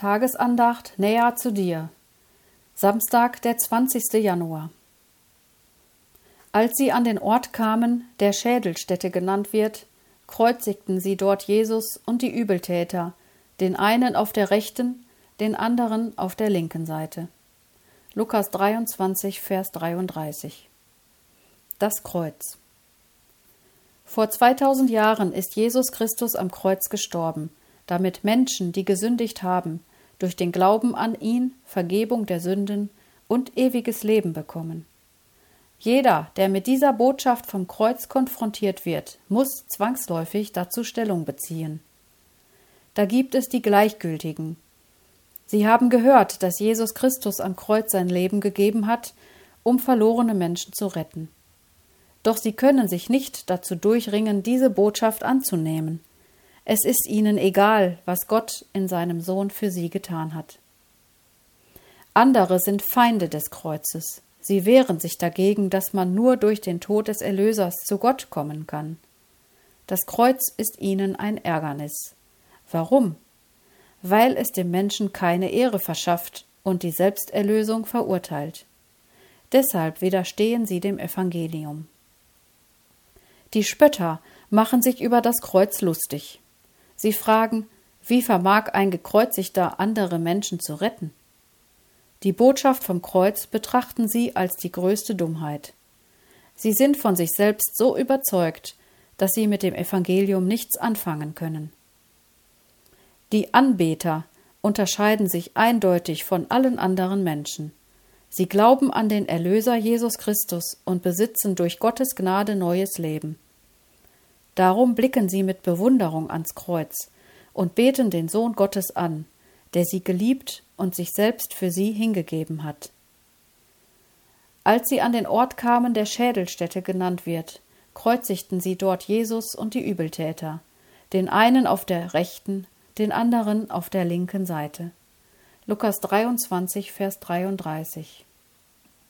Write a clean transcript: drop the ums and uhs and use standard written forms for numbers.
Tagesandacht näher zu dir. Samstag, der 20. Januar. Als sie an den Ort kamen, der Schädelstätte genannt wird, kreuzigten sie dort Jesus und die Übeltäter, den einen auf der rechten, den anderen auf der linken Seite. Lukas 23, Vers 33. Das Kreuz. Vor 2000 Jahren ist Jesus Christus am Kreuz gestorben, damit Menschen, die gesündigt haben, durch den Glauben an ihn Vergebung der Sünden und ewiges Leben bekommen. Jeder, der mit dieser Botschaft vom Kreuz konfrontiert wird, muss zwangsläufig dazu Stellung beziehen. Da gibt es die Gleichgültigen. Sie haben gehört, dass Jesus Christus am Kreuz sein Leben gegeben hat, um verlorene Menschen zu retten. Doch sie können sich nicht dazu durchringen, diese Botschaft anzunehmen. Es ist ihnen egal, was Gott in seinem Sohn für sie getan hat. Andere sind Feinde des Kreuzes. Sie wehren sich dagegen, dass man nur durch den Tod des Erlösers zu Gott kommen kann. Das Kreuz ist ihnen ein Ärgernis. Warum? Weil es dem Menschen keine Ehre verschafft und die Selbsterlösung verurteilt. Deshalb widerstehen sie dem Evangelium. Die Spötter machen sich über das Kreuz lustig. Sie fragen, wie vermag ein Gekreuzigter andere Menschen zu retten? Die Botschaft vom Kreuz betrachten sie als die größte Dummheit. Sie sind von sich selbst so überzeugt, dass sie mit dem Evangelium nichts anfangen können. Die Anbeter unterscheiden sich eindeutig von allen anderen Menschen. Sie glauben an den Erlöser Jesus Christus und besitzen durch Gottes Gnade neues Leben. Darum blicken sie mit Bewunderung ans Kreuz und beten den Sohn Gottes an, der sie geliebt und sich selbst für sie hingegeben hat. Als sie an den Ort kamen, der Schädelstätte genannt wird, kreuzigten sie dort Jesus und die Übeltäter, den einen auf der rechten, den anderen auf der linken Seite. Lukas 23, Vers 33.